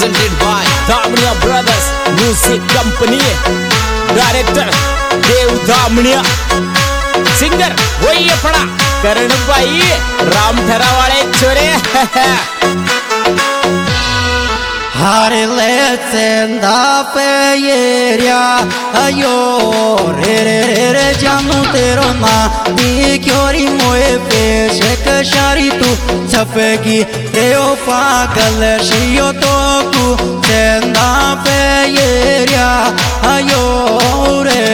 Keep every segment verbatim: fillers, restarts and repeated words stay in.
presented by Damania Brothers Music Company. Director Dev Damania. Singer वही अपना करण भाई राम ठरा वाले छोरे. Har lecenda pe yeria ayo re re re re janu tero na di kyori moe pe shek shari tu chapegi reo pagal shiyo to ku senda pe yeria ayo re.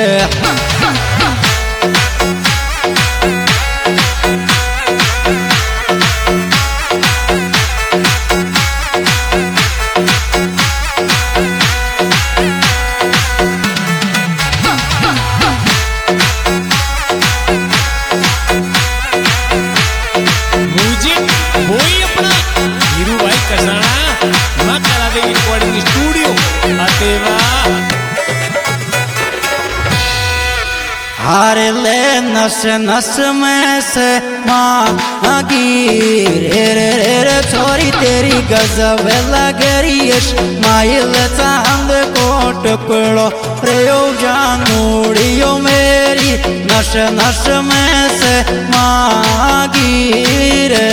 हारे ले नस नस में से मांगी रे रे रे रे छोरी तेरी गजब लगरी माइल चांद को टुकड़ो रे ओ जानूड़ियो मेरी नस नस में से मांगी रे.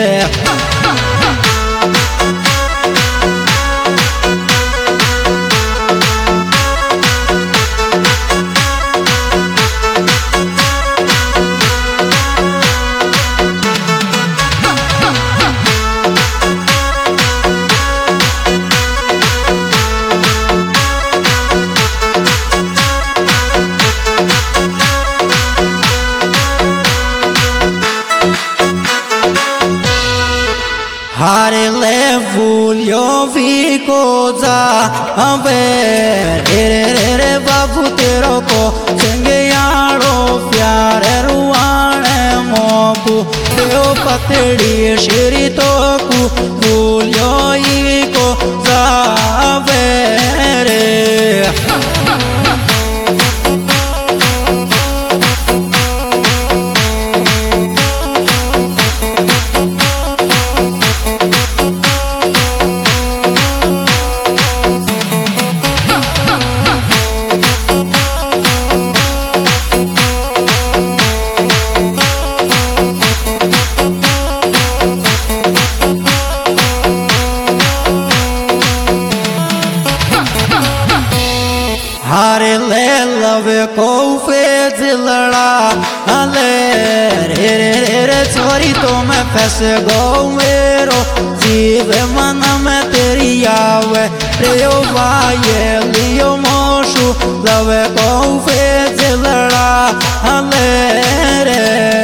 Hare le voglio vi cosa avere re re re babu tero ko senge yaro pyare ruane moku teo patedi shiri to ku voglio i cosa avere. हारे ले लवे को फेज लड़ा ले रे रे रे रे छोरी तो मैं फंस गो मेरो जीव मन में तेरी आवे रे ओ वाये लियो मोशु लवे को फेज लड़ा ले रे.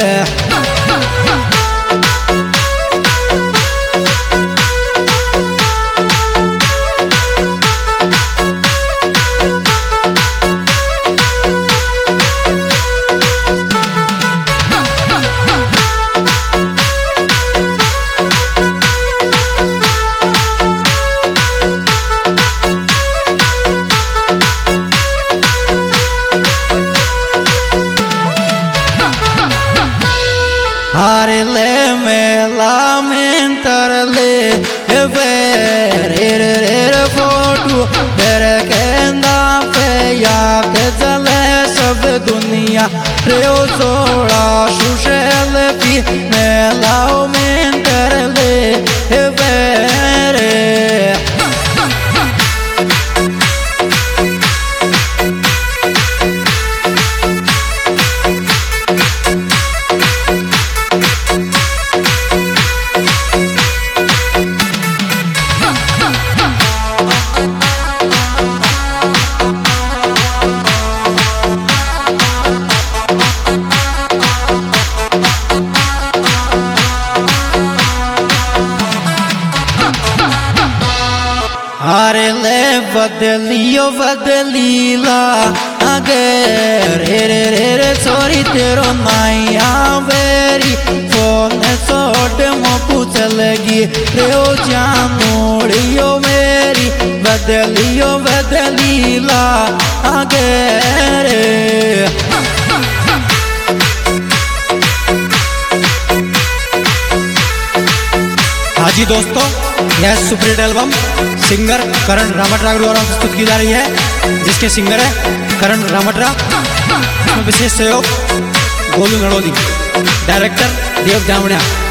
Hare le mela mentar le ve re re re re fotu dere kenda pe ya ke jale sab duniya re o sola shushel pi mela mentar le ve re. Hare le बदलियो बदलीला आगे रे रे रे रे छोरी तेरो माया berry phone सोट मोकू चलेगी रे ओ जानूड़ियो मेरी बदलियो बदलीला आगे रे. हाँ जी दोस्तों, यह superhit album singer Karan Ramtara द्वारा प्रस्तुत की जा रही है, जिसके सिंगर है करण रामटरा। इसमें विशेष सहयोग गोलू नड़ोदी, डायरेक्टर देव जामणिया।